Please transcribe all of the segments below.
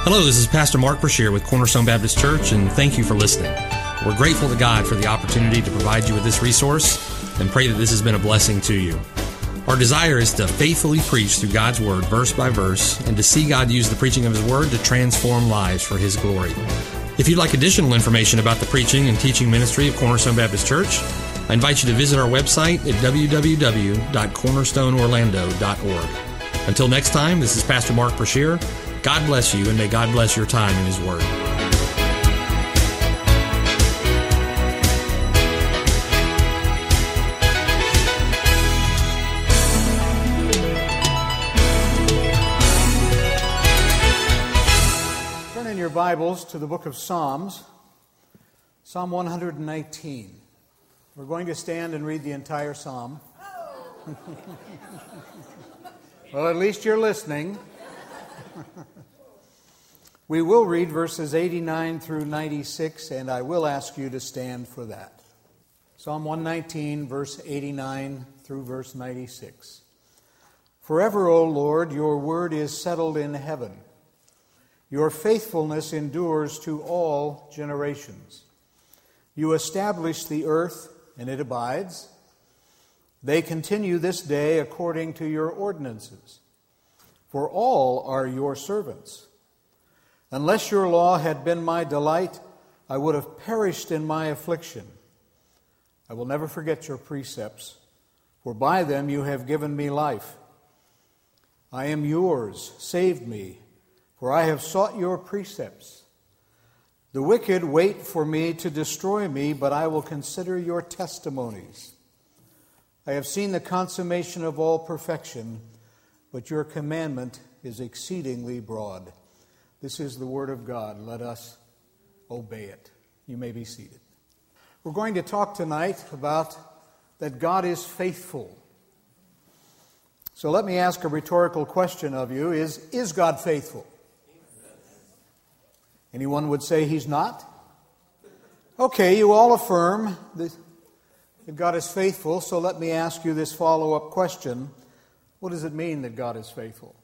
Hello, this is Pastor Mark Brashear with Cornerstone Baptist Church, and thank you for listening. We're grateful to God for the opportunity to provide you with this resource and pray that this has been a blessing to you. Our desire is to faithfully preach through God's Word, verse by verse, and to see God use the preaching of His Word to transform lives for His glory. If you'd like additional information about the preaching and teaching ministry of Cornerstone Baptist Church, I invite you to visit our website at www.cornerstoneorlando.org. Until next time, this is Pastor Mark Brashear. God bless you, and may God bless your time in His Word. Turn in your Bibles to the book of Psalms, Psalm 119. We're going to stand and read the entire psalm. Well, at least you're listening. We will read verses 89 through 96, and I will ask you to stand for that. Psalm 119, verse 89 through verse 96. Forever, O Lord, your word is settled in heaven. Your faithfulness endures to all generations. You establish the earth, and it abides. They continue this day according to your ordinances. For all are your servants. Unless your law had been my delight, I would have perished in my affliction. I will never forget your precepts, for by them you have given me life. I am yours, save me, for I have sought your precepts. The wicked wait for me to destroy me, but I will consider your testimonies. I have seen the consummation of all perfection, but your commandment is exceedingly broad. This is the word of God. Let us obey it. You may be seated. We're going to talk tonight about that God is faithful. So let me ask a rhetorical question of you. Is God faithful? Anyone would say He's not? Okay, you all affirm that God is faithful, so let me ask you this follow-up question. What does it mean that God is faithful?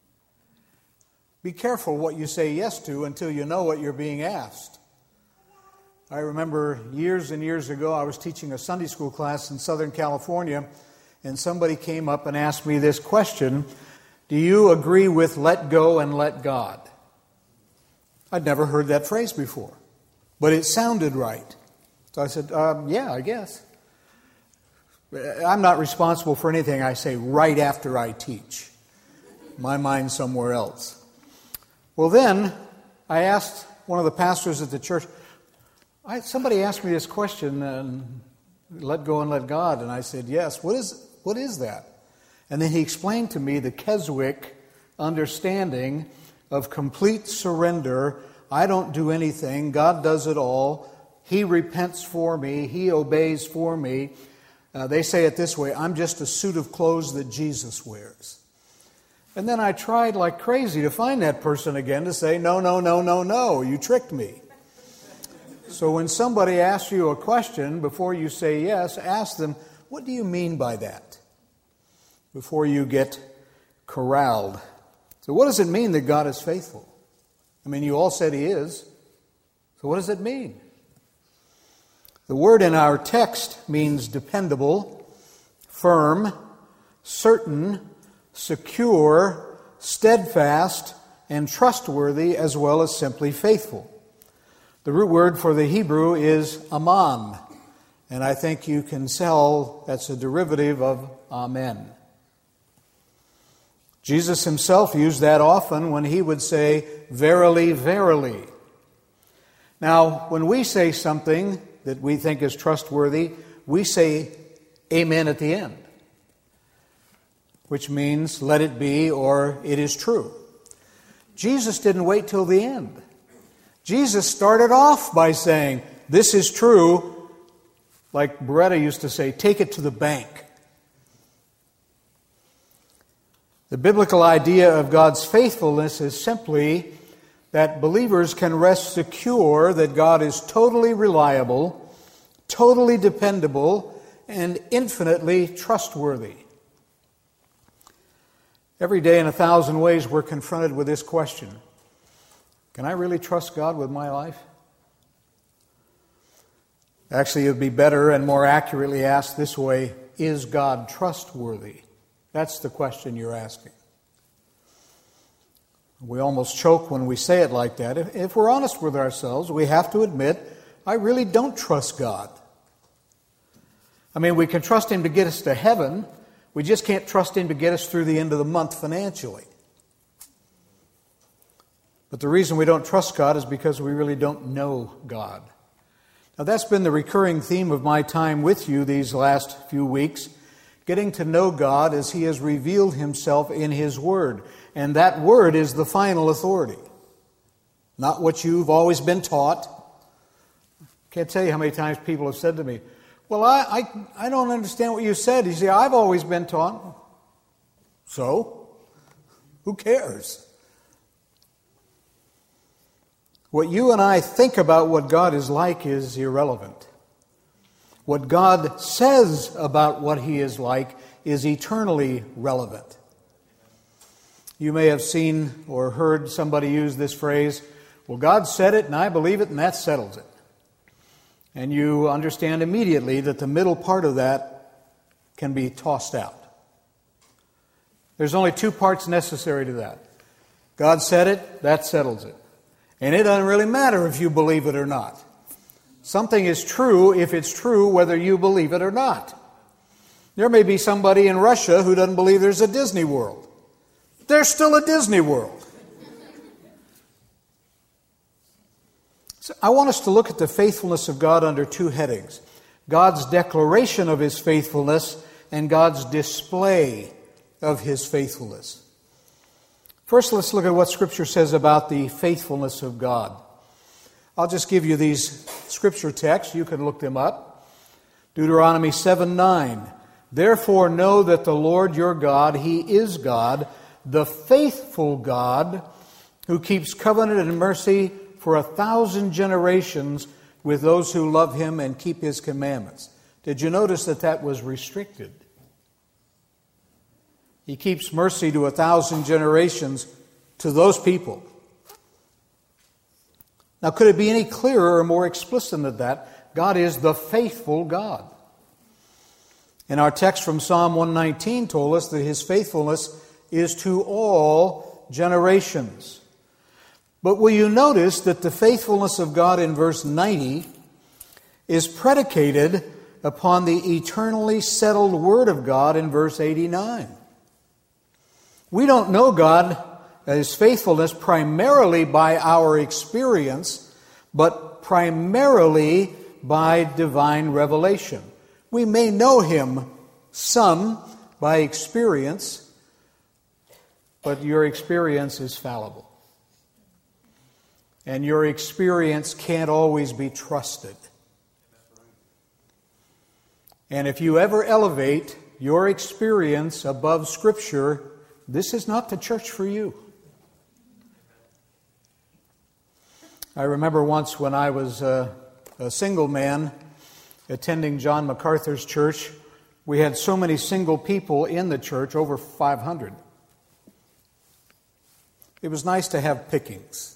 Be careful what you say yes to until you know what you're being asked. I remember years and years ago, I was teaching a Sunday school class in Southern California, and somebody came up and asked me this question: do you agree with let go and let God? I'd never heard that phrase before, but it sounded right. So I said, yeah, I guess. I'm not responsible for anything I say right after I teach. My mind's somewhere else. Well, then, I asked one of the pastors at the church, somebody asked me this question, let go and let God, and I said, yes, what is that? And then he explained to me the Keswick understanding of complete surrender. I don't do anything, God does it all. He repents for me, He obeys for me. They say it this way: I'm just a suit of clothes that Jesus wears. And then I tried like crazy to find that person again to say, no, you tricked me. So when somebody asks you a question, before you say yes, ask them, what do you mean by that? Before you get corralled. So what does it mean that God is faithful? I mean, you all said He is. So what does it mean? The word in our text means dependable, firm, certain, secure, steadfast, and trustworthy, as well as simply faithful. The root word for the Hebrew is aman, and I think you can tell that's a derivative of amen. Jesus Himself used that often when He would say, verily, verily. Now, when we say something that we think is trustworthy, we say amen at the end, which means let it be or it is true. Jesus didn't wait till the end. Jesus started off by saying, this is true, like Beretta used to say, take it to the bank. The biblical idea of God's faithfulness is simply that believers can rest secure that God is totally reliable, totally dependable, and infinitely trustworthy. Every day in 1,000 ways we're confronted with this question. Can I really trust God with my life? Actually, it would be better and more accurately asked this way: is God trustworthy? That's the question you're asking. We almost choke when we say it like that. If we're honest with ourselves, we have to admit, I really don't trust God. I mean, we can trust Him to get us to heaven. We just can't trust Him to get us through the end of the month financially. But the reason we don't trust God is because we really don't know God. Now, that's been the recurring theme of my time with you these last few weeks, getting to know God as He has revealed Himself in His Word. And that Word is the final authority, not what you've always been taught. Can't tell you how many times people have said to me, well, I don't understand what you said. You see, I've always been taught. So? Who cares? What you and I think about what God is like is irrelevant. What God says about what He is like is eternally relevant. You may have seen or heard somebody use this phrase, well, God said it and I believe it and that settles it. And you understand immediately that the middle part of that can be tossed out. There's only two parts necessary to that. God said it, that settles it. And it doesn't really matter if you believe it or not. Something is true if it's true whether you believe it or not. There may be somebody in Russia who doesn't believe there's a Disney World. There's still a Disney World. So I want us to look at the faithfulness of God under two headings: God's declaration of His faithfulness and God's display of His faithfulness. First, let's look at what Scripture says about the faithfulness of God. I'll just give you these Scripture texts. You can look them up. Deuteronomy 7:9. Therefore know that the Lord your God, He is God, the faithful God, who keeps covenant and mercy for 1,000 generations with those who love Him and keep His commandments. Did you notice that that was restricted? He keeps mercy to 1,000 generations to those people. Now, could it be any clearer or more explicit than that? God is the faithful God. And our text from Psalm 119 told us that His faithfulness is to all generations. But will you notice that the faithfulness of God in verse 90 is predicated upon the eternally settled Word of God in verse 89? We don't know God, His faithfulness, primarily by our experience, but primarily by divine revelation. We may know Him some by experience, but your experience is fallible. And your experience can't always be trusted. And if you ever elevate your experience above Scripture, this is not the church for you. I remember once when I was a single man attending John MacArthur's church, we had so many single people in the church, over 500. It was nice to have pickings.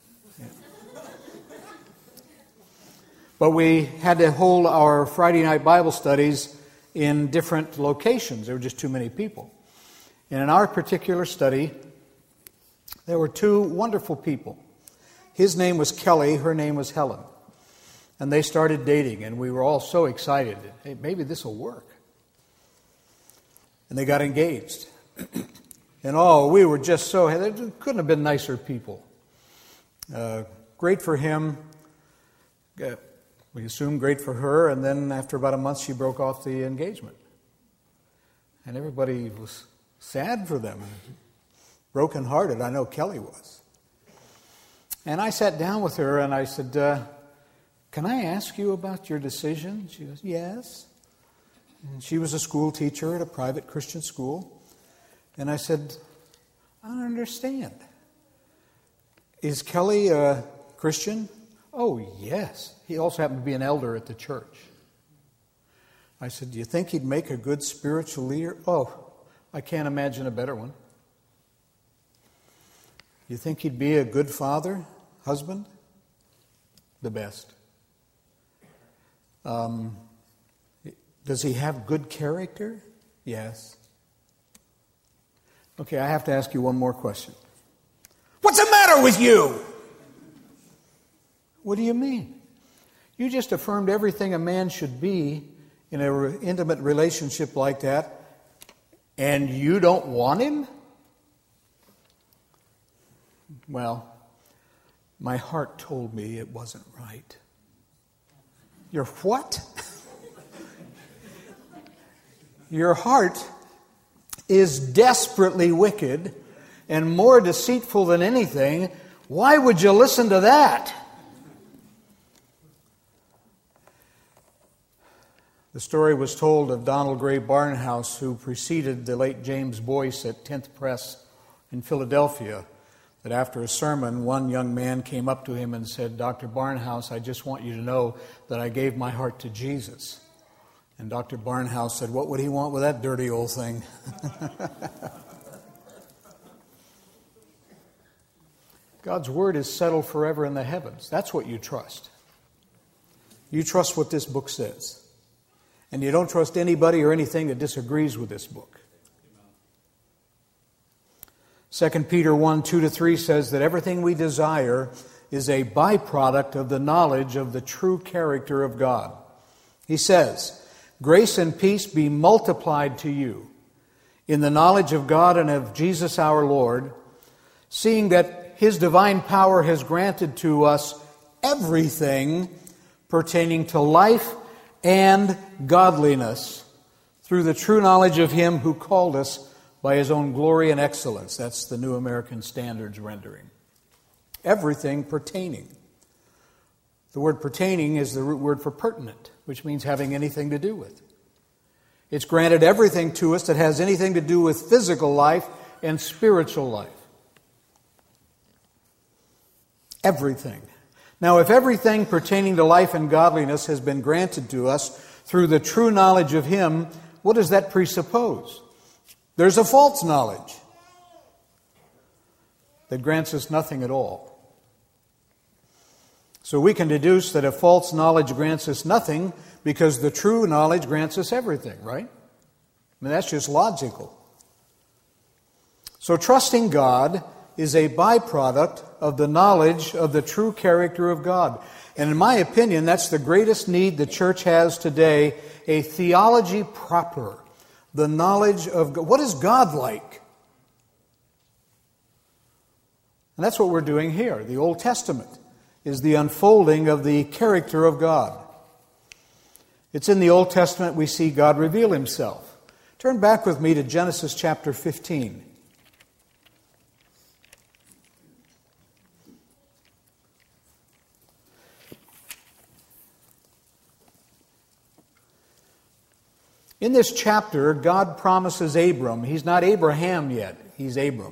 But we had to hold our Friday night Bible studies in different locations. There were just too many people. And in our particular study, there were two wonderful people. His name was Kelly, her name was Helen. And they started dating, and we were all so excited. Hey, maybe this will work. And they got engaged. And we were just so, they couldn't have been nicer people. Great for him. We assumed great for her, and then after about a month she broke off the engagement. And everybody was sad for them, brokenhearted. I know Kelly was. And I sat down with her and I said, can I ask you about your decision? She goes, yes. And she was a school teacher at a private Christian school. And I said, I don't understand. Is Kelly a Christian? Oh, yes. He also happened to be an elder at the church. I said, do you think he'd make a good spiritual leader? Oh, I can't imagine a better one. You think he'd be a good father? husband? The best. Does he have good character? Yes. Okay, I have to ask you one more question. What's the matter with you? What do you mean? You just affirmed everything a man should be in an intimate relationship like that, and you don't want him? Well, my heart told me it wasn't right. Your what? Your heart is desperately wicked and more deceitful than anything. Why would you listen to that? The story was told of Donald Gray Barnhouse, who preceded the late James Boyce at 10th Press in Philadelphia, that after a sermon, one young man came up to him and said, "Dr. Barnhouse, I just want you to know that I gave my heart to Jesus." And Dr. Barnhouse said, "What would he want with that dirty old thing?" God's Word is settled forever in the heavens. That's what you trust. You trust what this book says. And you don't trust anybody or anything that disagrees with this book. 2 Peter 1, 2-3 says that everything we desire is a byproduct of the knowledge of the true character of God. He says, "Grace and peace be multiplied to you in the knowledge of God and of Jesus our Lord, seeing that His divine power has granted to us everything pertaining to life and godliness through the true knowledge of Him who called us by His own glory and excellence." That's the New American Standards rendering. Everything pertaining. The word pertaining is the root word for pertinent, which means having anything to do with. It's granted everything to us that has anything to do with physical life and spiritual life. Everything. Now, if everything pertaining to life and godliness has been granted to us through the true knowledge of Him, what does that presuppose? There's a false knowledge that grants us nothing at all. So we can deduce that a false knowledge grants us nothing because the true knowledge grants us everything, right? I mean, that's just logical. So trusting God is a byproduct of the knowledge of the true character of God. And in my opinion, that's the greatest need the church has today, a theology proper, the knowledge of God. What is God like? And that's what we're doing here. The Old Testament is the unfolding of the character of God. It's in the Old Testament we see God reveal Himself. Turn back with me to Genesis chapter 15. In this chapter, God promises Abram, he's not Abraham yet, he's Abram,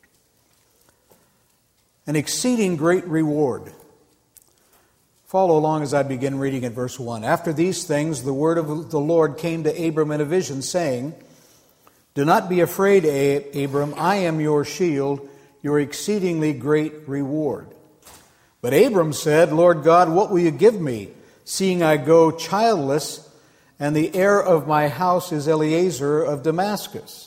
an exceeding great reward. Follow along as I begin reading at verse 1. "After these things, the word of the Lord came to Abram in a vision, saying, 'Do not be afraid, Abram, I am your shield, your exceedingly great reward.' But Abram said, 'Lord God, what will you give me, seeing I go childless, and the heir of my house is Eliezer of Damascus?'"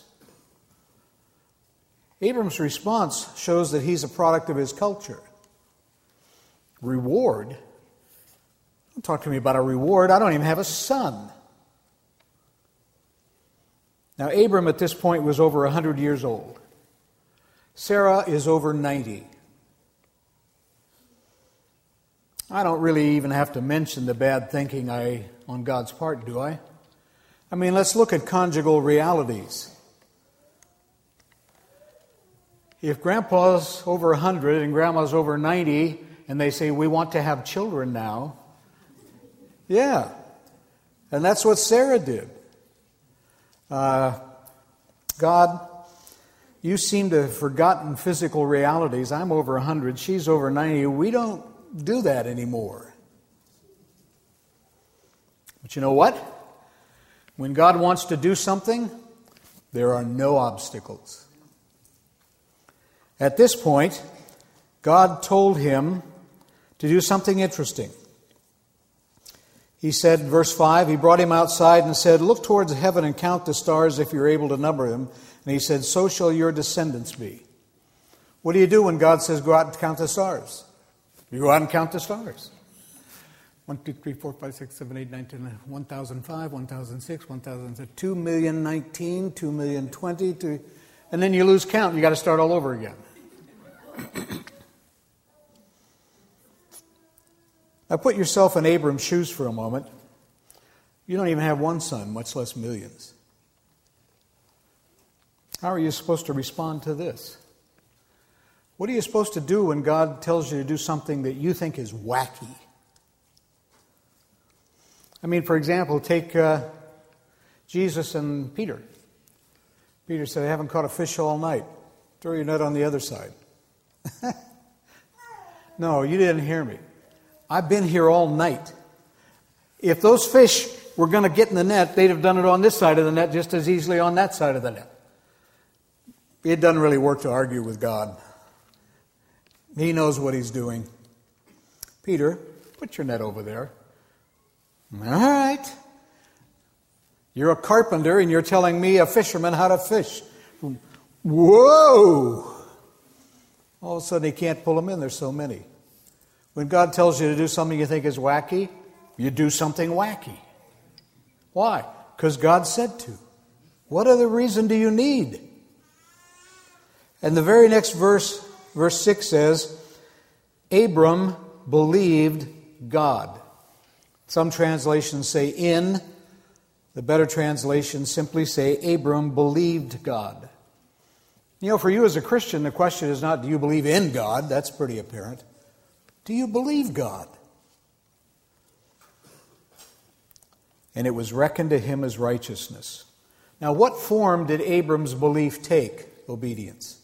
Abram's response shows that he's a product of his culture. Reward? Don't talk to me about a reward. I don't even have a son. Now, Abram at this point was over 100 years old. Sarah is over 90. I don't really even have to mention the bad thinking on God's part, do I? I mean, let's look at conjugal realities. If Grandpa's over 100 and Grandma's over 90, and they say, "We want to have children now," yeah. And that's what Sarah did. God, you seem to have forgotten physical realities. I'm over 100, she's over 90. We don't do that anymore. But you know what? When God wants to do something, there are no obstacles. At this point, God told him to do something interesting. He said, verse 5, he brought him outside and said, "Look towards heaven and count the stars if you're able to number them." And he said, "So shall your descendants be." What do you do when God says, "Go out and count the stars"? You go out and count the stars. 1, 2, 3, 4, 5, 6, 7, 8, 9, 10, 1,005, 1,006, 1,007, 2,019, 2,020, and then you lose count. You got to start all over again. Now put yourself in Abram's shoes for a moment. You don't even have one son, much less millions. How are you supposed to respond to this? What are you supposed to do when God tells you to do something that you think is wacky? I mean, for example, take Jesus and Peter. Peter said, "I haven't caught a fish all night. Throw your net on the other side." No, you didn't hear me. I've been here all night. If those fish were going to get in the net, they'd have done it on this side of the net just as easily on that side of the net. It doesn't really work to argue with God. He knows what he's doing. "Peter, put your net over there." "All right. You're a carpenter and you're telling me, a fisherman, how to fish." Whoa! All of a sudden he can't pull them in. There's so many. When God tells you to do something you think is wacky, you do something wacky. Why? Because God said to. What other reason do you need? And the very next verse, verse 6 says, Abram believed God. Some translations say in. The better translations simply say Abram believed God. You know, for you as a Christian, the question is not, do you believe in God? That's pretty apparent. Do you believe God? And it was reckoned to him as righteousness. Now, what form did Abram's belief take? Obedience.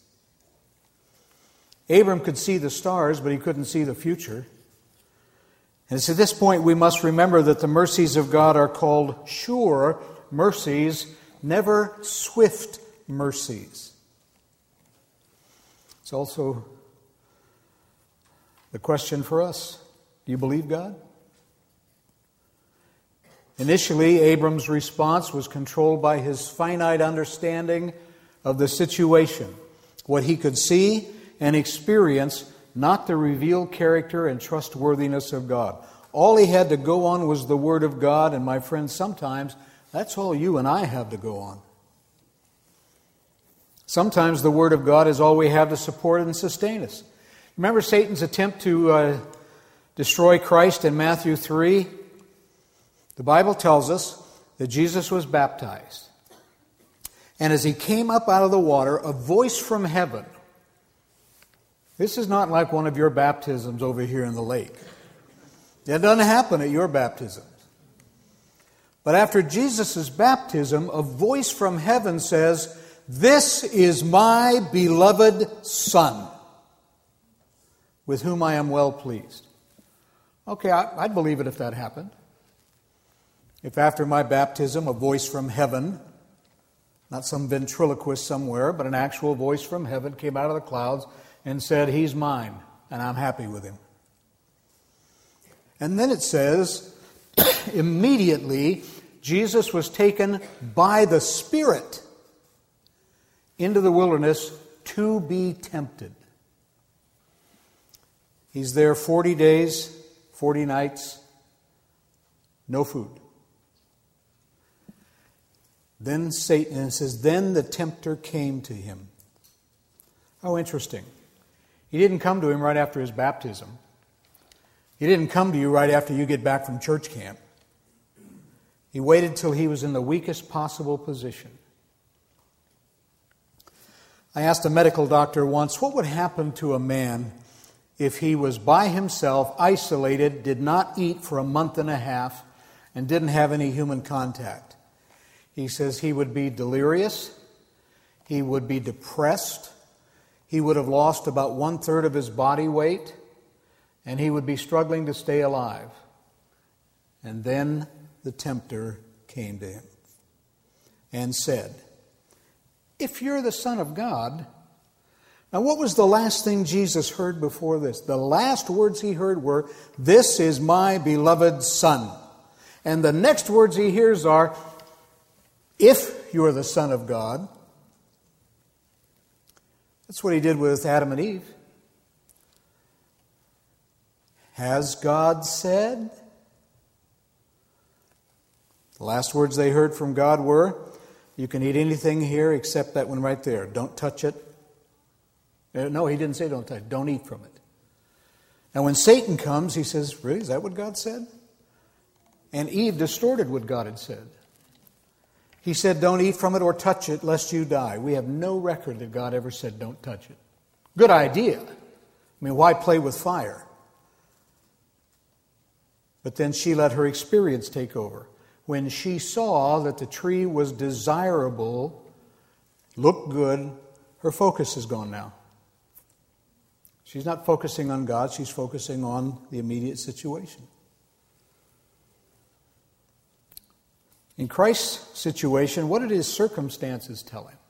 Abram could see the stars, but he couldn't see the future. And it's at this point we must remember that the mercies of God are called sure mercies, never swift mercies. It's also the question for us. Do you believe God? Initially, Abram's response was controlled by his finite understanding of the situation, what he could see and experience, not the revealed character and trustworthiness of God. All he had to go on was the Word of God, and my friends, sometimes that's all you and I have to go on. Sometimes the Word of God is all we have to support and sustain us. Remember Satan's attempt to destroy Christ in Matthew 3? The Bible tells us that Jesus was baptized. And as he came up out of the water, a voice from heaven. This is not like one of your baptisms over here in the lake. That doesn't happen at your baptisms. But after Jesus' baptism, a voice from heaven says, "This is my beloved Son, with whom I am well pleased." Okay, I'd believe it if that happened. If after my baptism, a voice from heaven, not some ventriloquist somewhere, but an actual voice from heaven came out of the clouds and said, "He's mine, and I'm happy with him." And then it says, immediately, Jesus was taken by the Spirit into the wilderness to be tempted. He's there 40 days, 40 nights, no food. Then Satan, and it says, then the tempter came to him. How interesting. He didn't come to him right after his baptism. He didn't come to you right after you get back from church camp. He waited till he was in the weakest possible position. I asked a medical doctor once, what would happen to a man if he was by himself, isolated, did not eat for a month and a half, and didn't have any human contact? He says he would be delirious, he would be depressed, he would have lost about 1/3 of his body weight, and he would be struggling to stay alive. And then the tempter came to him and said, "If you're the Son of God, Now, what was the last thing Jesus heard before this? The last words he heard were, "This is my beloved Son." And the next words he hears are, "If you are the Son of God." That's what he did with Adam and Eve. Has God said? The last words they heard from God were, "You can eat anything here except that one right there. Don't touch it." No, he didn't say don't touch it. Don't eat from it. Now when Satan comes, he says, "Really? Is that what God said?" And Eve distorted what God had said. He said, "Don't eat from it or touch it lest you die." We have no record that God ever said, "Don't touch it." Good idea. I mean, why play with fire? But then she let her experience take over. When she saw that the tree was desirable, looked good, her focus is gone now. She's not focusing on God, she's focusing on the immediate situation. In Christ's situation, what did his circumstances tell him?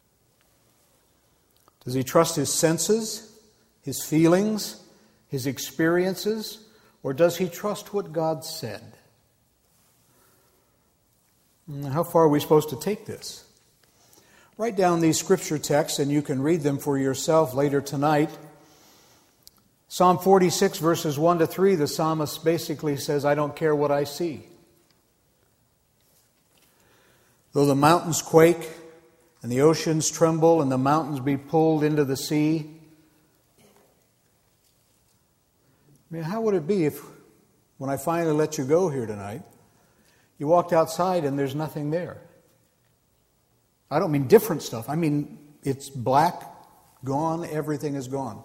Does he trust his senses, his feelings, his experiences, or does he trust what God said? How far are we supposed to take this? Write down these scripture texts and you can read them for yourself later tonight. Psalm 46, verses 1 to 3, the psalmist basically says, "I don't care what I see. Though the mountains quake and the oceans tremble and the mountains be pulled into the sea." I mean, how would it be if, when I finally let you go here tonight, you walked outside and there's nothing there? I don't mean different stuff. I mean, it's black, gone, everything is gone.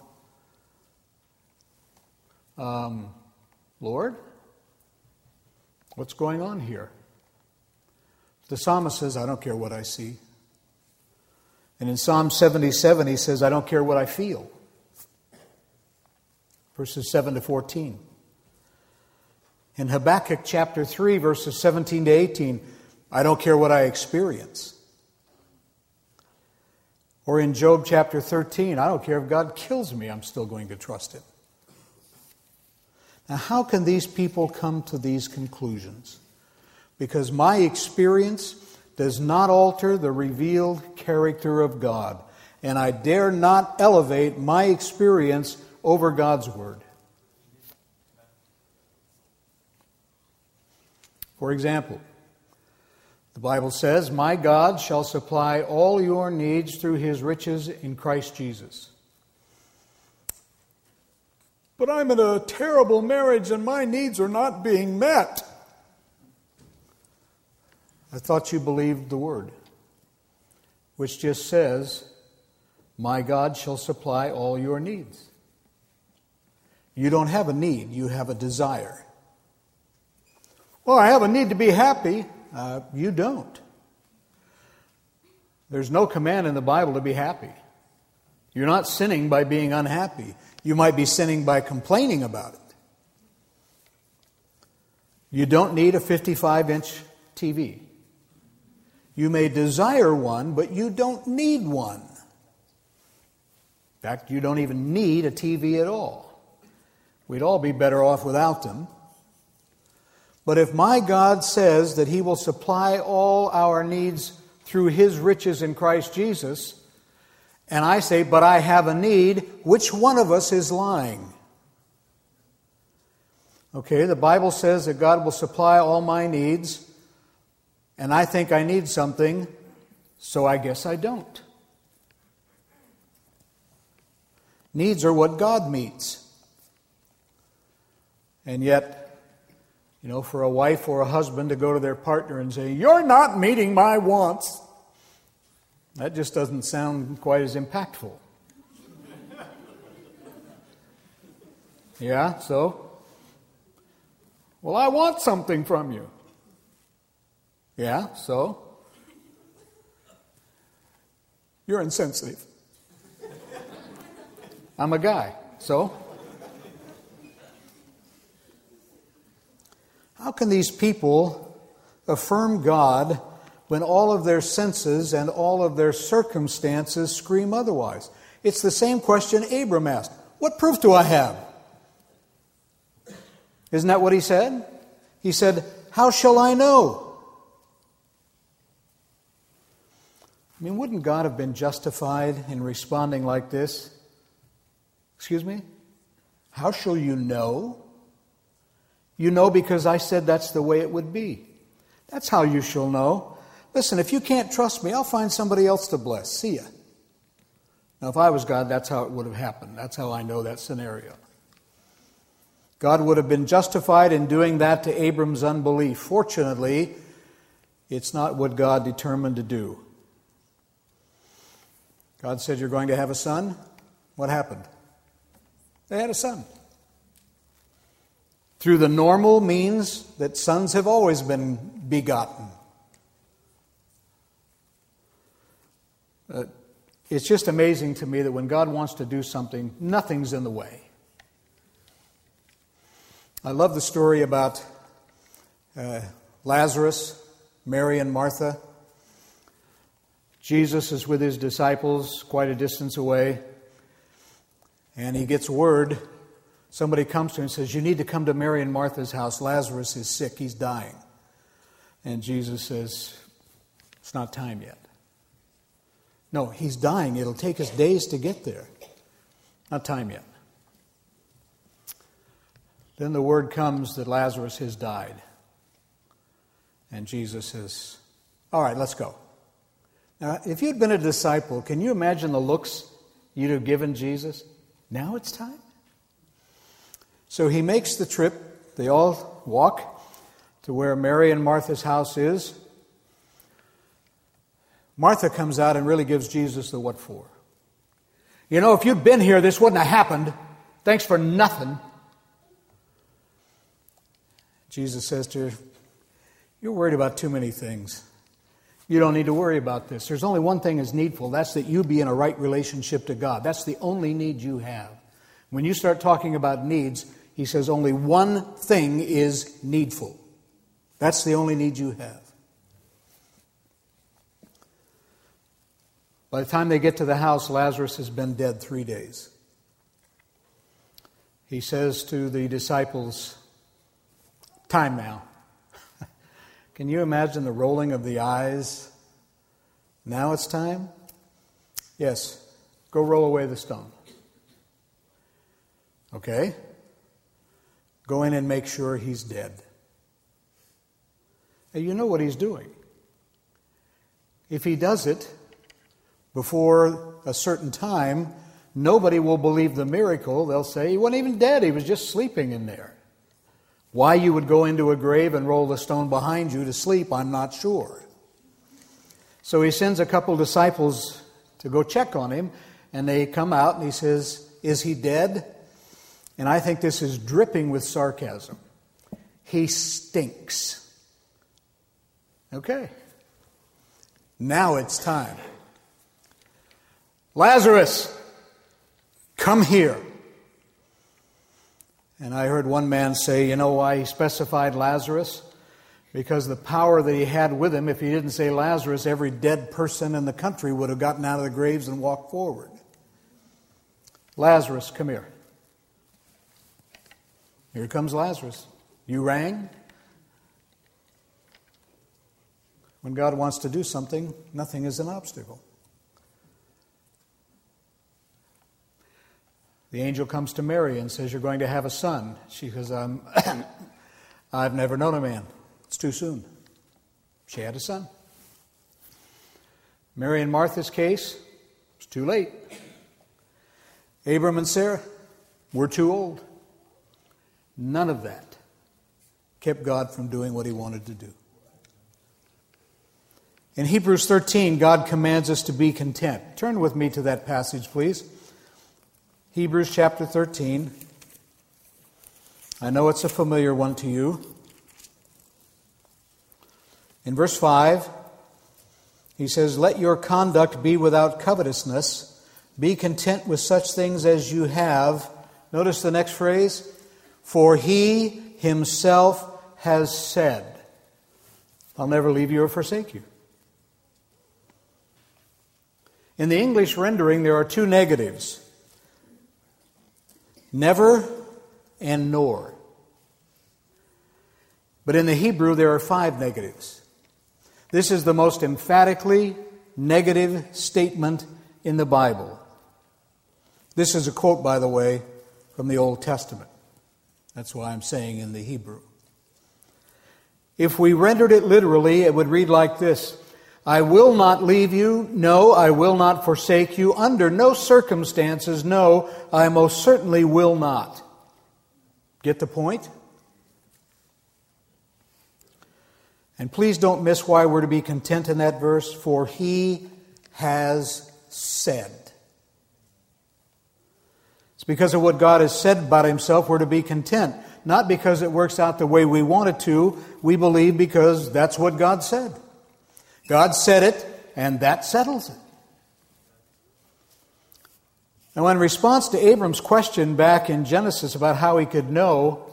Lord, what's going on here? The psalmist says, "I don't care what I see." And in Psalm 77, he says, "I don't care what I feel." Verses 7 to 14. In Habakkuk chapter 3, verses 17 to 18, "I don't care what I experience." Or in Job chapter 13, "I don't care if God kills me, I'm still going to trust Him." Now, how can these people come to these conclusions? Because my experience does not alter the revealed character of God, and I dare not elevate my experience over God's Word. For example, the Bible says, "My God shall supply all your needs through His riches in Christ Jesus." But I'm in a terrible marriage and my needs are not being met. I thought you believed the Word, which just says, "My God shall supply all your needs." You don't have a need, you have a desire. "Well, I have a need to be happy." You don't. There's no command in the Bible to be happy. You're not sinning by being unhappy. You might be sinning by complaining about it. You don't need a 55-inch TV. You may desire one, but you don't need one. In fact, you don't even need a TV at all. We'd all be better off without them. But if my God says that He will supply all our needs through His riches in Christ Jesus, and I say, "But I have a need," which one of us is lying? Okay, the Bible says that God will supply all my needs, and I think I need something, so I guess I don't. Needs are what God meets. And yet, for a wife or a husband to go to their partner and say, "You're not meeting my wants," that just doesn't sound quite as impactful. Yeah, so? "Well, I want something from you." Yeah, so? "You're insensitive." "I'm a guy, so?" How can these people affirm God when all of their senses and all of their circumstances scream otherwise? It's the same question Abram asked. What proof do I have? Isn't that what he said? He said, how shall I know? I mean, wouldn't God have been justified in responding like this? Excuse me? How shall you know? You know because I said that's the way it would be. That's how you shall know. Listen, if you can't trust me, I'll find somebody else to bless. See ya. Now, if I was God, that's how it would have happened. That's how I know that scenario. God would have been justified in doing that to Abram's unbelief. Fortunately, it's not what God determined to do. God said, you're going to have a son. What happened? They had a son. Through the normal means that sons have always been begotten. It's just amazing to me that when God wants to do something, nothing's in the way. I love the story about Lazarus, Mary and Martha. Jesus is with his disciples quite a distance away, and he gets word. Somebody comes to him and says, you need to come to Mary and Martha's house. Lazarus is sick. He's dying. And Jesus says, it's not time yet. No, he's dying. It'll take us days to get there. Not time yet. Then the word comes that Lazarus has died. And Jesus says, all right, let's go. Now, if you'd been a disciple, can you imagine the looks you'd have given Jesus? Now it's time? So he makes the trip. They all walk to where Mary and Martha's house is. Martha comes out and really gives Jesus the what for. You know, if you'd been here, this wouldn't have happened. Thanks for nothing. Jesus says to her, you're worried about too many things. You don't need to worry about this. There's only one thing is needful. That's that you be in a right relationship to God. That's the only need you have. When you start talking about needs, he says only one thing is needful. That's the only need you have. By the time they get to the house, Lazarus has been dead 3 days. He says to the disciples, time now. Can you imagine the rolling of the eyes? Now it's time? Yes. Go roll away the stone. Okay. Go in and make sure he's dead. Now, you know what he's doing. If he does it before a certain time, nobody will believe the miracle. They'll say he wasn't even dead. He was just sleeping in there. Why you would go into a grave and roll the stone behind you to sleep, I'm not sure. So he sends a couple disciples to go check on him, and they come out and he says, is he dead? And I think this is dripping with sarcasm. He stinks. Okay. Now it's time. Lazarus, come here. And I heard one man say, you know why he specified Lazarus? Because the power that he had with him, if he didn't say Lazarus, every dead person in the country would have gotten out of the graves and walked forward. Lazarus, come here. Here comes Lazarus. You rang? When God wants to do something, nothing is an obstacle. The angel comes to Mary and says, you're going to have a son. She says, I've never known a man. It's too soon. She had a son. Mary and Martha's case, it's too late. Abram and Sarah were too old. None of that kept God from doing what he wanted to do. In Hebrews 13, God commands us to be content. Turn with me to that passage, please. Hebrews chapter 13. I know it's a familiar one to you. In verse 5, he says, let your conduct be without covetousness. Be content with such things as you have. Notice the next phrase. For he himself has said, I'll never leave you or forsake you. In the English rendering, there are two negatives. Never and nor. But in the Hebrew, there are 5 negatives. This is the most emphatically negative statement in the Bible. This is a quote, by the way, from the Old Testament. That's why I'm saying in the Hebrew. If we rendered it literally, it would read like this: I will not leave you, no, I will not forsake you, under no circumstances, no, I most certainly will not. Get the point? And please don't miss why we're to be content in that verse, for He has said. It's because of what God has said about Himself we're to be content. Not because it works out the way we want it to. We believe because that's what God said. God said it, and that settles it. Now, in response to Abram's question back in Genesis about how he could know,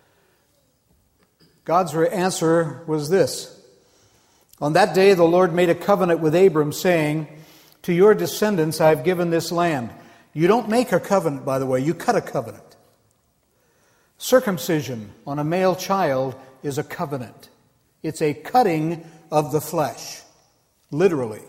God's answer was this: On that day the Lord made a covenant with Abram, saying, To your descendants I have given this land. You don't make a covenant, by the way, you cut a covenant. Circumcision on a male child is a covenant. It's a cutting of the flesh, literally.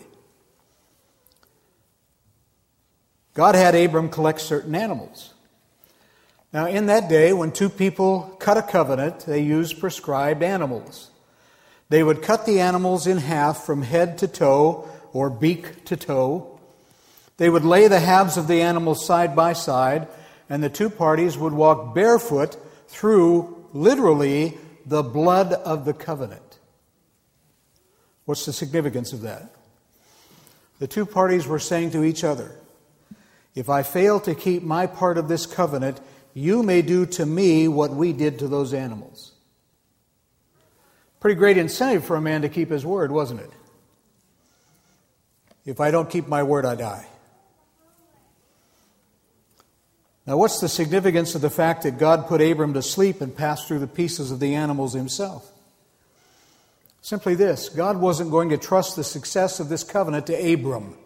God had Abram collect certain animals. Now, in that day, when two people cut a covenant, they used prescribed animals. They would cut the animals in half from head to toe, or beak to toe. They would lay the halves of the animals side by side, and the two parties would walk barefoot through, literally, the blood of the covenant. What's the significance of that? The two parties were saying to each other, if I fail to keep my part of this covenant, you may do to me what we did to those animals. Pretty great incentive for a man to keep his word, wasn't it? If I don't keep my word, I die. Now, what's the significance of the fact that God put Abram to sleep and passed through the pieces of the animals Himself? Simply this: God wasn't going to trust the success of this covenant to Abram.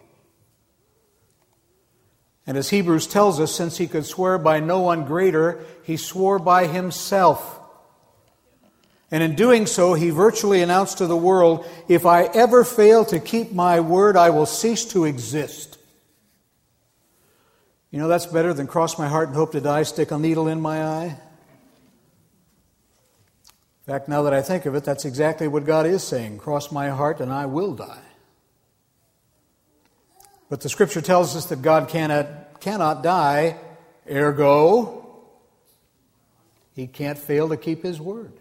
And as Hebrews tells us, since He could swear by no one greater, He swore by Himself. And in doing so, He virtually announced to the world, if I ever fail to keep my word, I will cease to exist. You know, that's better than cross my heart and hope to die, stick a needle in my eye. In fact, now that I think of it, that's exactly what God is saying. Cross my heart and I will die. But the Scripture tells us that God cannot die, ergo, He can't fail to keep His word.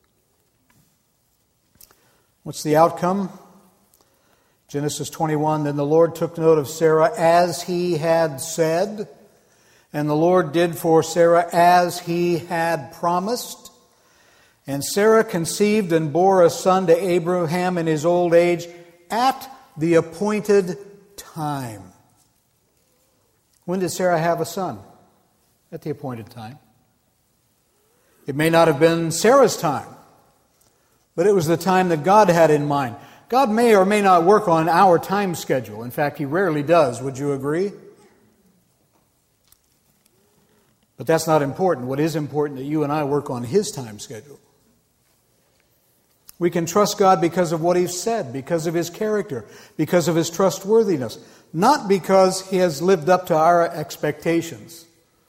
What's the outcome? Genesis 21, Then the Lord took note of Sarah as He had said, and the Lord did for Sarah as He had promised. And Sarah conceived and bore a son to Abraham in his old age at the appointed time. When did Sarah have a son? At the appointed time. It may not have been Sarah's time, but it was the time that God had in mind. God may or may not work on our time schedule. In fact, He rarely does. Would you agree? But that's not important. What is important, that you and I work on His time schedule. We can trust God because of what He's said, because of His character, because of His trustworthiness, not because He has lived up to our expectations.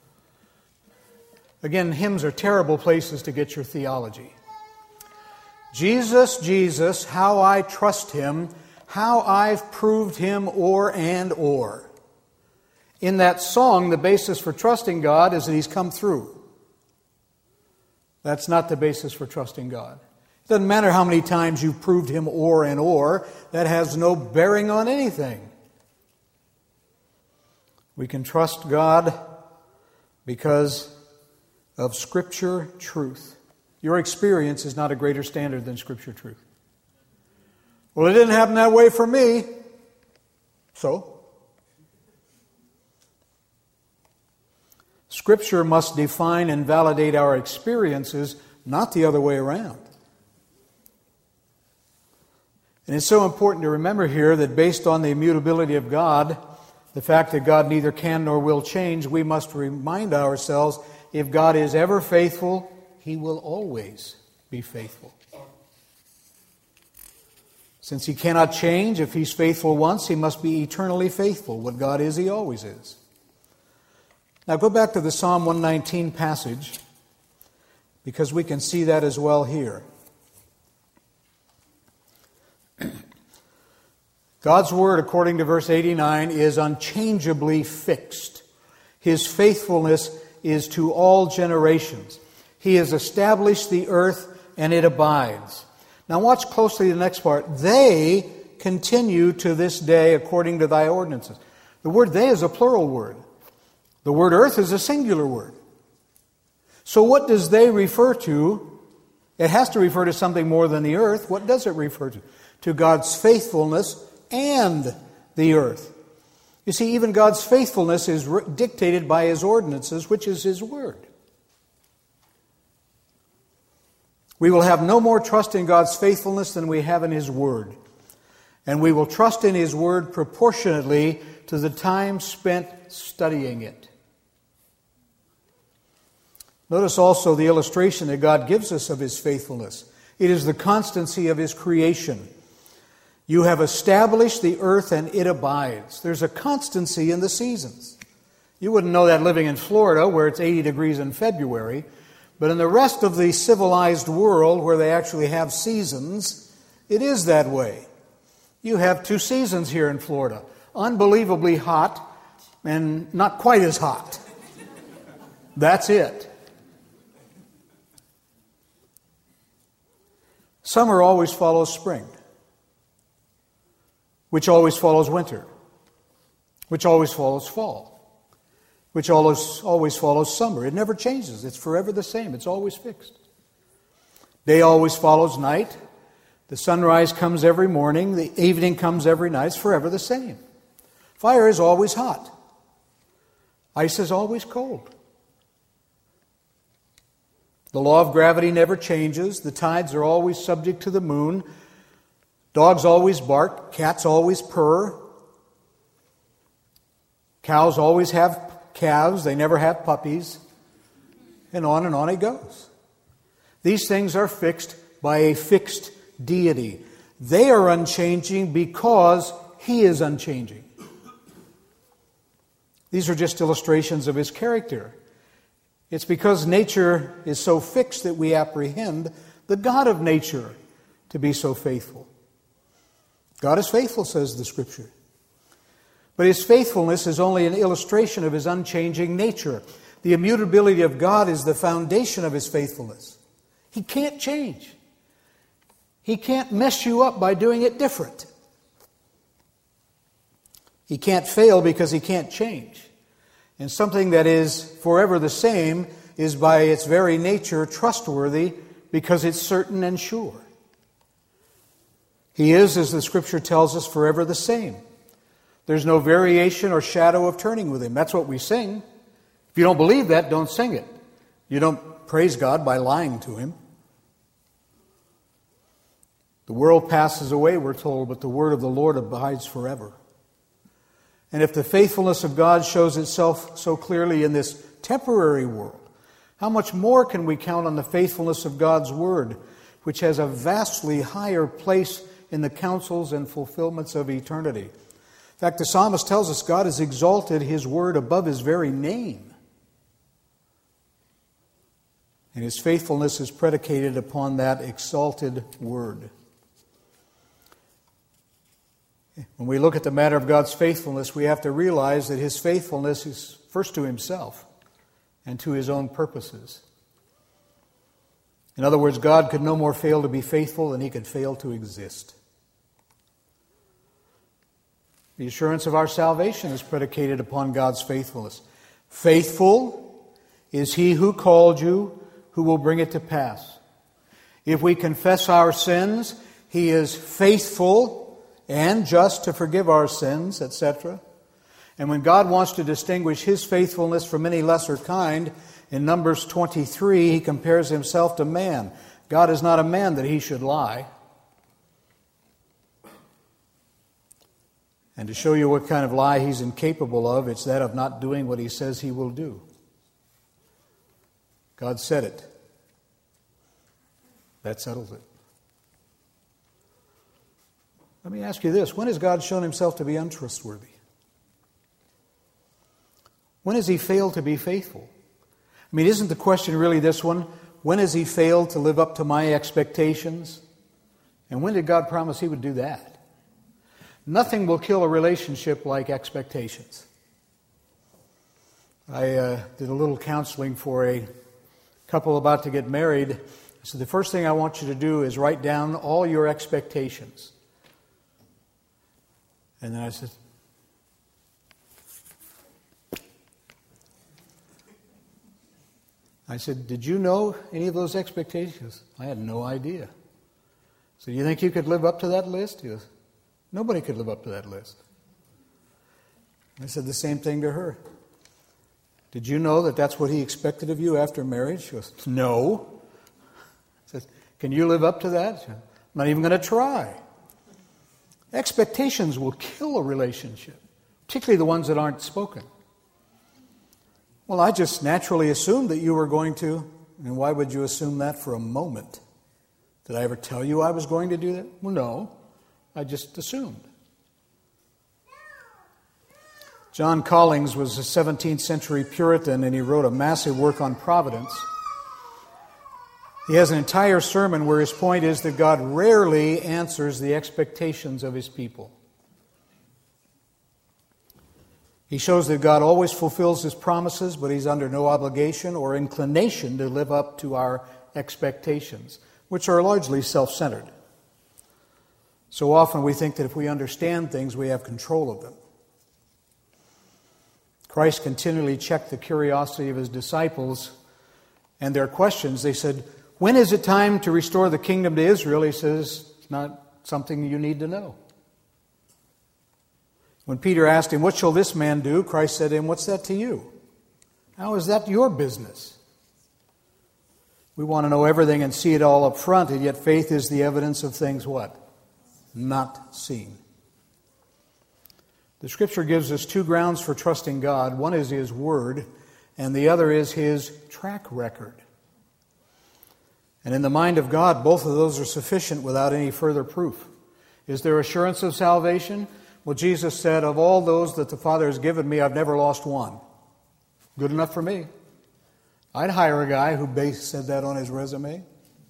Again, hymns are terrible places to get your theology. Jesus, Jesus, how I trust Him, how I've proved Him o'er and o'er. In that song, the basis for trusting God is that He's come through. That's not the basis for trusting God. It doesn't matter how many times you've proved Him o'er and o'er. That has no bearing on anything. We can trust God because of Scripture truth. Your experience is not a greater standard than Scripture truth. Well, it didn't happen that way for me. So? Scripture must define and validate our experiences, not the other way around. And it's so important to remember here that based on the immutability of God, the fact that God neither can nor will change, we must remind ourselves, if God is ever faithful, He will always be faithful. Since He cannot change, if He's faithful once, He must be eternally faithful. What God is, He always is. Now go back to the Psalm 119 passage, because we can see that as well here. God's Word, according to verse 89, is unchangeably fixed. His faithfulness is to all generations. He has established the earth, and it abides. Now watch closely the next part. They continue to this day according to thy ordinances. The word they is a plural word. The word earth is a singular word. So what does they refer to? It has to refer to something more than the earth. What does it refer to? To God's faithfulness and the earth. You see, even God's faithfulness is dictated by His ordinances, which is His Word. We will have no more trust in God's faithfulness than we have in His Word. And we will trust in His Word proportionately to the time spent studying it. Notice also the illustration that God gives us of His faithfulness. It is the constancy of His creation. You have established the earth and it abides. There's a constancy in the seasons. You wouldn't know that living in Florida where it's 80 degrees in February. But in the rest of the civilized world where they actually have seasons, it is that way. You have 2 seasons here in Florida. Unbelievably hot and not quite as hot. That's it. Summer always follows spring, which always follows winter, which always follows fall, which always follows summer. It never changes. It's forever the same. It's always fixed. Day always follows night. The sunrise comes every morning. The evening comes every night. It's forever the same. Fire is always hot. Ice is always cold. The law of gravity never changes. The tides are always subject to the moon. Dogs always bark. Cats always purr. Cows always have calves. They never have puppies. And on it goes. These things are fixed by a fixed deity. They are unchanging because He is unchanging. These are just illustrations of His character. It's because nature is so fixed that we apprehend the God of nature to be so faithful. God is faithful, says the Scripture. But His faithfulness is only an illustration of His unchanging nature. The immutability of God is the foundation of His faithfulness. He can't change. He can't mess you up by doing it different. He can't fail because He can't change. And something that is forever the same is by its very nature trustworthy because it's certain and sure. He is, as the Scripture tells us, forever the same. There's no variation or shadow of turning with Him. That's what we sing. If you don't believe that, don't sing it. You don't praise God by lying to Him. The world passes away, we're told, but the word of the Lord abides forever. And if the faithfulness of God shows itself so clearly in this temporary world, how much more can we count on the faithfulness of God's Word, which has a vastly higher place in the counsels and fulfillments of eternity? In fact, the psalmist tells us God has exalted His Word above His very name. And His faithfulness is predicated upon that exalted Word. When we look at the matter of God's faithfulness, we have to realize that His faithfulness is first to Himself and to His own purposes. In other words, God could no more fail to be faithful than He could fail to exist. The assurance of our salvation is predicated upon God's faithfulness. Faithful is He who called you, who will bring it to pass. If we confess our sins, He is faithful and just to forgive our sins, etc. And when God wants to distinguish His faithfulness from any lesser kind, in Numbers 23, He compares Himself to man. God is not a man that He should lie. And to show you what kind of lie he's incapable of, it's that of not doing what he says he will do. God said it. That settles it. Let me ask you this. When has God shown himself to be untrustworthy? When has he failed to be faithful? I mean, isn't the question really this one? When has he failed to live up to my expectations? And when did God promise he would do that? Nothing will kill a relationship like expectations. I did a little counseling for a couple about to get married. I said, the first thing I want you to do is write down all your expectations. And then I said, did you know any of those expectations? I had no idea. So you think you could live up to that list? He goes, nobody could live up to that list. I said the same thing to her. Did you know that that's what he expected of you after marriage? She goes, no. I said, can you live up to that? Said, I'm not even going to try. Expectations will kill a relationship, particularly the ones that aren't spoken. Well, I just naturally assumed that you were going to, and why would you assume that for a moment? Did I ever tell you I was going to do that? Well, no. I just assumed. John Collins was a 17th century Puritan, and he wrote a massive work on providence. He has an entire sermon where his point is that God rarely answers the expectations of his people. He shows that God always fulfills his promises, but he's under no obligation or inclination to live up to our expectations, which are largely self-centered. So often we think that if we understand things, we have control of them. Christ continually checked the curiosity of his disciples and their questions. They said, when is it time to restore the kingdom to Israel? He says, it's not something you need to know. When Peter asked him, what shall this man do? Christ said to him, what's that to you? How is that your business? We want to know everything and see it all up front, and yet faith is the evidence of things what? Not seen. The Scripture gives us two grounds for trusting God. One is his word, and the other is his track record. And in the mind of God, both of those are sufficient without any further proof. Is there assurance of salvation? Well, Jesus said, of all those that the Father has given me, I've never lost one. Good enough for me. I'd hire a guy who said that on his resume.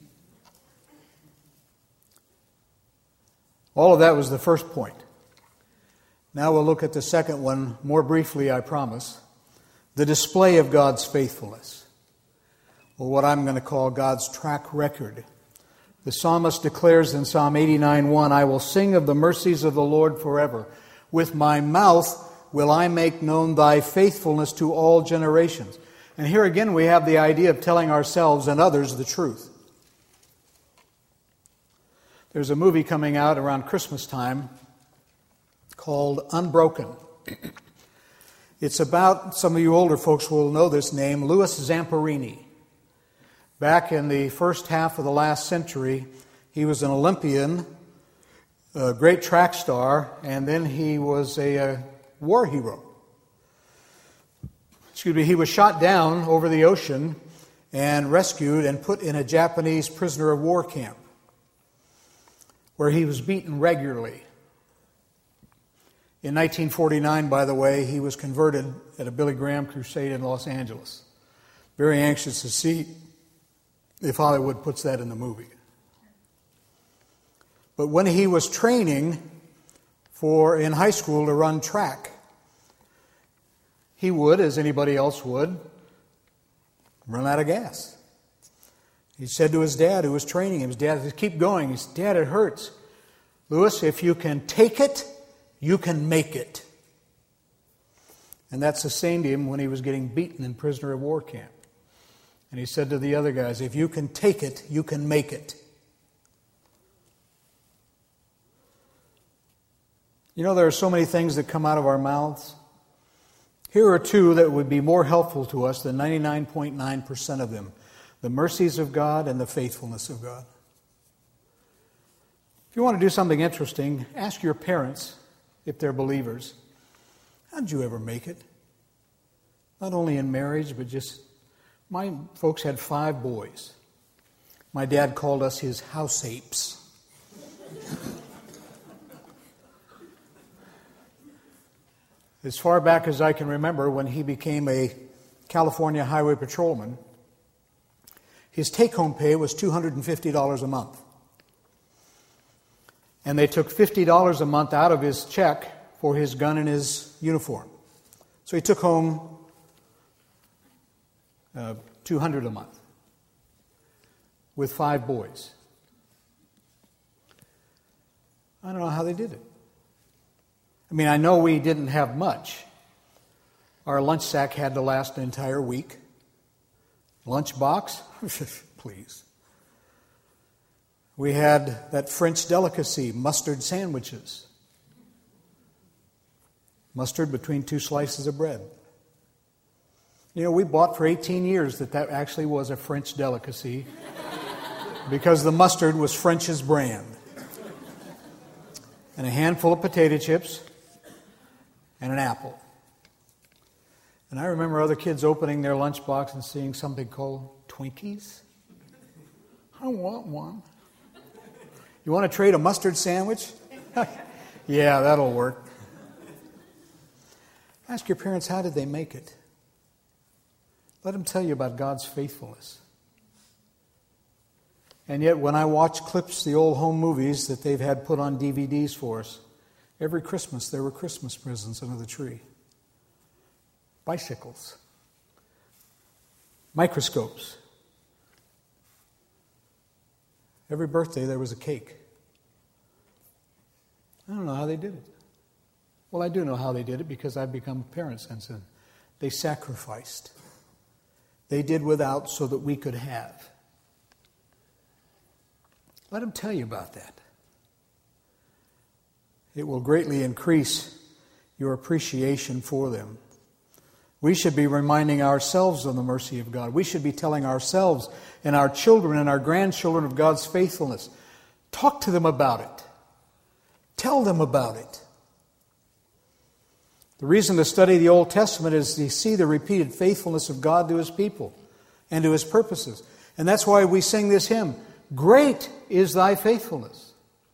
All of that was the first point. Now we'll look at the second one more briefly, I promise. The display of God's faithfulness, or what I'm going to call God's track record. The psalmist declares in Psalm 89:1, I will sing of the mercies of the Lord forever. With my mouth will I make known thy faithfulness to all generations. And here again we have the idea of telling ourselves and others the truth. There's a movie coming out around Christmas time called Unbroken. It's about, some of you older folks will know this name, Louis Zamperini. Back in the first half of the last century, he was an Olympian, a great track star, and then he was a war hero. He was shot down over the ocean and rescued and put in a Japanese prisoner of war camp where he was beaten regularly. In 1949, by the way, he was converted at a Billy Graham crusade in Los Angeles. Very anxious to see if Hollywood puts that in the movie. But when he was training in high school to run track, he would, as anybody else would, run out of gas. He said to his dad, who was training him, his dad said, keep going. He said, Dad, it hurts. Louis, if you can take it, you can make it. And that sustained him when he was getting beaten in prisoner of war camp. And he said to the other guys, if you can take it, you can make it. You know, there are so many things that come out of our mouths. Here are two that would be more helpful to us than 99.9% of them. The mercies of God and the faithfulness of God. If you want to do something interesting, ask your parents if they're believers. How'd you ever make it? Not only in marriage, but just... My folks had 5 boys. My dad called us his house apes. As far back as I can remember, when he became a California highway patrolman, his take-home pay was $250 a month. And they took $50 a month out of his check for his gun and his uniform. So he took home $200 a month with 5 boys. I don't know how they did it. I mean, I know we didn't have much. Our lunch sack had to last an entire week. Lunch box? Please. We had that French delicacy, mustard sandwiches. Mustard between 2 slices of bread. You know, we bought for 18 years that actually was a French delicacy because the mustard was French's brand. And a handful of potato chips and an apple. And I remember other kids opening their lunchbox and seeing something called Twinkies. I want one. You want to trade a mustard sandwich? Yeah, that'll work. Ask your parents, how did they make it? Let them tell you about God's faithfulness. And yet, when I watch clips, the old home movies that they've had put on DVDs for us, every Christmas there were Christmas presents under the tree. Bicycles. Microscopes. Every birthday there was a cake. I don't know how they did it. Well, I do know how they did it because I've become a parent since then. They sacrificed. They did without so that we could have. Let them tell you about that. It will greatly increase your appreciation for them. We should be reminding ourselves of the mercy of God. We should be telling ourselves and our children and our grandchildren of God's faithfulness. Talk to them about it. Tell them about it. The reason to study the Old Testament is to see the repeated faithfulness of God to His people and to His purposes. And that's why we sing this hymn, "Great is thy faithfulness."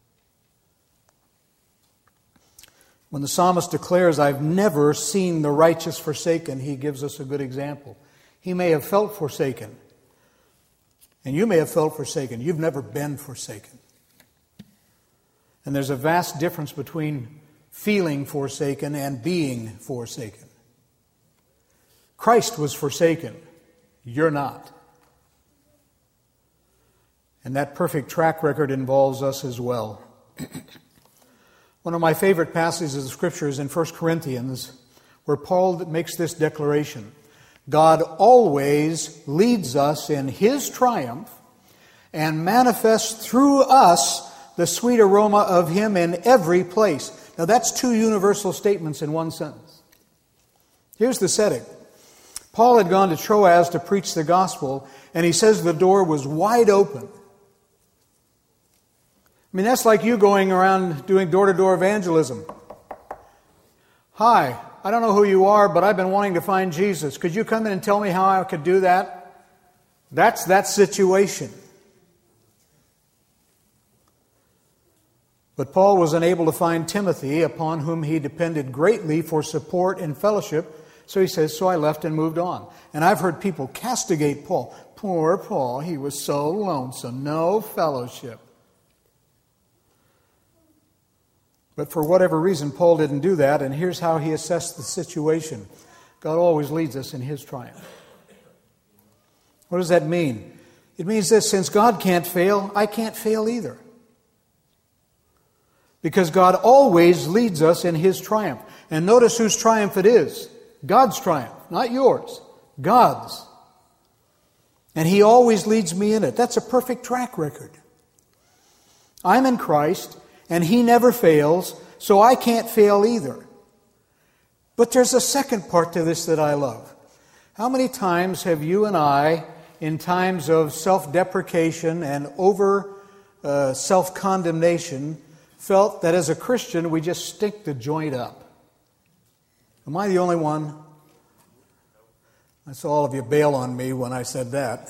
When the psalmist declares, "I've never seen the righteous forsaken," he gives us a good example. He may have felt forsaken. And you may have felt forsaken. You've never been forsaken. And there's a vast difference between feeling forsaken and being forsaken. Christ was forsaken. You're not. And that perfect track record involves us as well. One of my favorite passages of Scripture is in 1 Corinthians, where Paul makes this declaration. God always leads us in His triumph and manifests through us the sweet aroma of Him in every place. Now that's 2 universal statements in one sentence. Here's the setting. Paul had gone to Troas to preach the gospel, and he says the door was wide open. I mean, that's like you going around doing door-to-door evangelism. "Hi, I don't know who you are, but I've been wanting to find Jesus. Could you come in and tell me how I could do that?" That's that situation. But Paul was unable to find Timothy, upon whom he depended greatly for support and fellowship. So he says, "So I left and moved on." And I've heard people castigate Paul. Poor Paul, he was so lonesome, no fellowship. But for whatever reason, Paul didn't do that, and here's how he assessed the situation. God always leads us in His triumph. What does that mean? It means that since God can't fail, I can't fail either. Because God always leads us in His triumph. And notice whose triumph it is. God's triumph, not yours. God's. And He always leads me in it. That's a perfect track record. I'm in Christ, and He never fails, so I can't fail either. But there's a second part to this that I love. How many times have you and I, in times of self-deprecation and over self-condemnation, felt that as a Christian we just stink the joint up. Am I the only one? I saw all of you bail on me when I said that.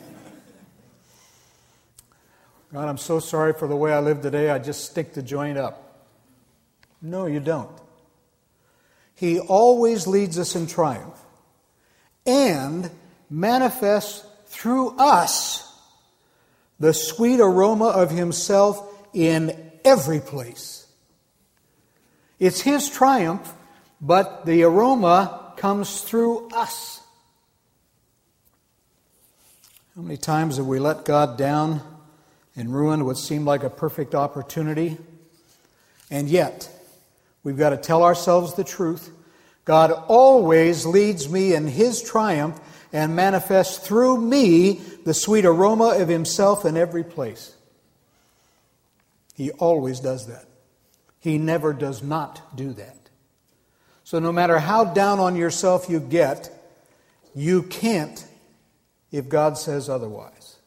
God, I'm so sorry for the way I live today. I just stink the joint up. No, you don't. He always leads us in triumph and manifests through us the sweet aroma of Himself in every place. It's His triumph, but the aroma comes through us. How many times have we let God down and ruined what seemed like a perfect opportunity? And yet, we've got to tell ourselves the truth. God always leads me in His triumph and manifests through me the sweet aroma of Himself in every place. He always does that. He never does not do that. So no matter how down on yourself you get, you can't if God says otherwise.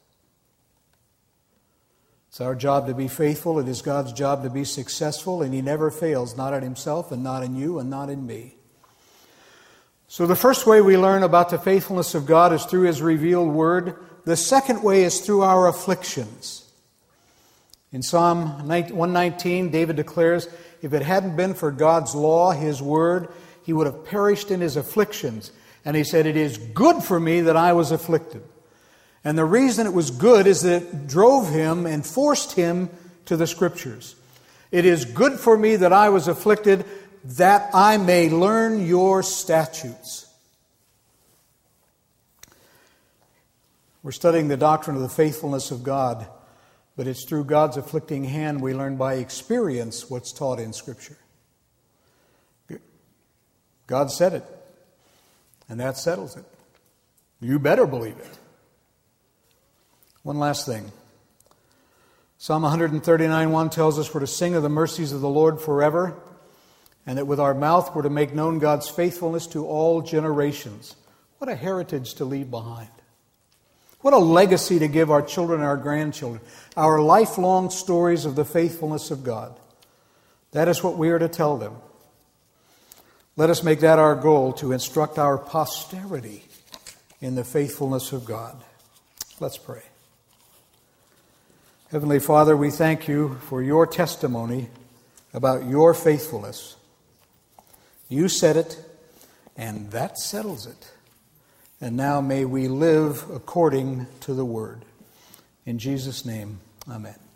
It's our job to be faithful. It is God's job to be successful, and He never fails, not in Himself and not in you and not in me. So the first way we learn about the faithfulness of God is through His revealed Word. The second way is through our afflictions. In Psalm 119, David declares, if it hadn't been for God's law, His Word, he would have perished in his afflictions. And he said, it is good for me that I was afflicted. And the reason it was good is that it drove him and forced him to the Scriptures. It is good for me that I was afflicted, that I may learn your statutes. We're studying the doctrine of the faithfulness of God, but it's through God's afflicting hand we learn by experience what's taught in Scripture. God said it, and that settles it. You better believe it. One last thing. Psalm 139:1 tells us we're to sing of the mercies of the Lord forever, and that with our mouth we're to make known God's faithfulness to all generations. What a heritage to leave behind. What a legacy to give our children and our grandchildren. Our lifelong stories of the faithfulness of God. That is what we are to tell them. Let us make that our goal, to instruct our posterity in the faithfulness of God. Let's pray. Heavenly Father, we thank You for Your testimony about Your faithfulness. You said it, and that settles it. And now may we live according to the Word. In Jesus' name, amen.